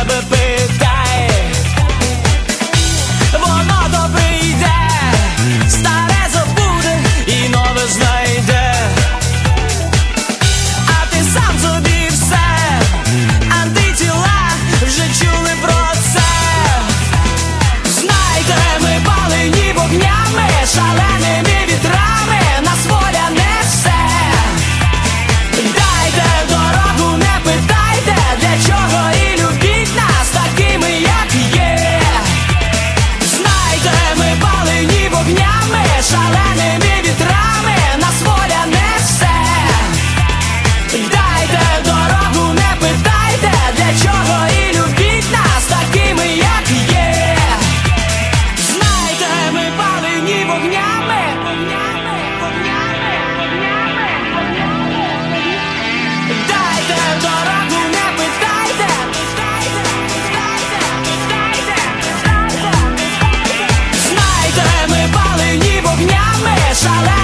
себе питай, воно то прийде, старе забуде і нове знайде. А ти сам собі все, антитіла вже чули про це. Знайте, ми палені вогнями, шаленими вітрами, нас воля несе. Дайте дорогу, не питайте, для чого, і любіть нас такими, як є. Знайте, ми палені вогнями, шаленими вітрами, нас воля несе. Дайте дорогу, не питайте, для чого, і любіть нас такими, як є. Знайте, ми палені вогнями. Дайте дорогу, не питайте. Знайте, ми палені вогнями, шалені